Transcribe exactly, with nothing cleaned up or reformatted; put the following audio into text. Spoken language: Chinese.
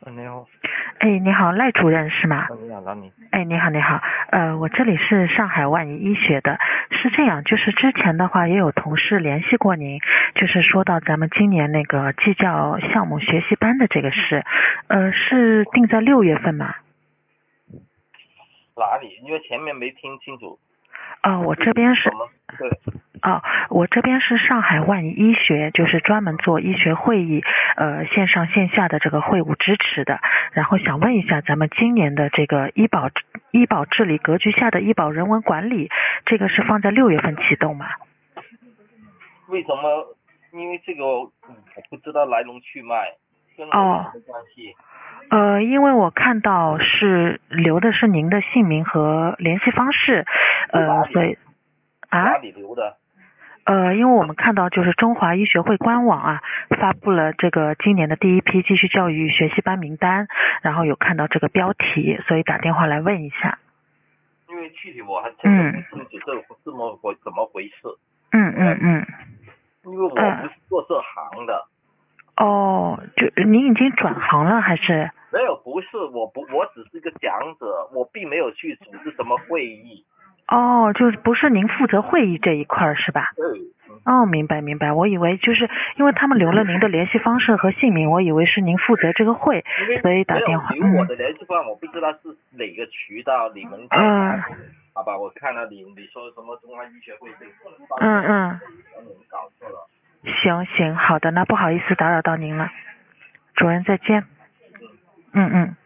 你好。 哎，你好，赖主任是吗？ 你好，你。 哎，你好，你好，呃，我这里是上海万宜医学的，是这样，就是之前的话也有同事联系过您，就是说到咱们今年那个技教项目学习班的这个事，呃，是定在六月份吗？ 哪里？因为前面没听清楚。 哦，我这边是。 对。 哦，我这边是上海万宜医学，就是专门做医学会议，呃，线上线下的这个会务支持的。然后想问一下，咱们今年的这个医保医保治理格局下的医保人文管理，这个是放在六月份启动吗？ 为什么？因为这个我不知道来龙去脉，跟我有什么关系？ 哦、呃，因为我看到是留的是您的姓名和联系方式，呃，所以啊。 哪里留的？ 呃，因为我们看到就是中华医学会官网啊，发布了这个今年的第一批继续教育学习班名单，然后有看到这个标题，所以打电话来问一下。 因为具体我还真的不清楚这这么回怎么回事。 嗯嗯嗯。 因为我不是做这行的。 呃、哦，就您已经转行了还是？ 没有，不是，我不，我只是个讲者，我并没有去组织什么会议。 哦，就是不是您负责会议这一块是吧？ 对。 哦，明白明白，我以为就是因为他们留了您的联系方式和姓名，我以为是您负责这个会，所以打电话。 没有留我的联系方式、嗯，我不知道是哪个渠道，你们在哪里？嗯、好吧，我看到你你说什么中华医学会这个， 嗯嗯， 可能搞错了。 行行，好的，那不好意思打扰到您了，主任再见。嗯嗯。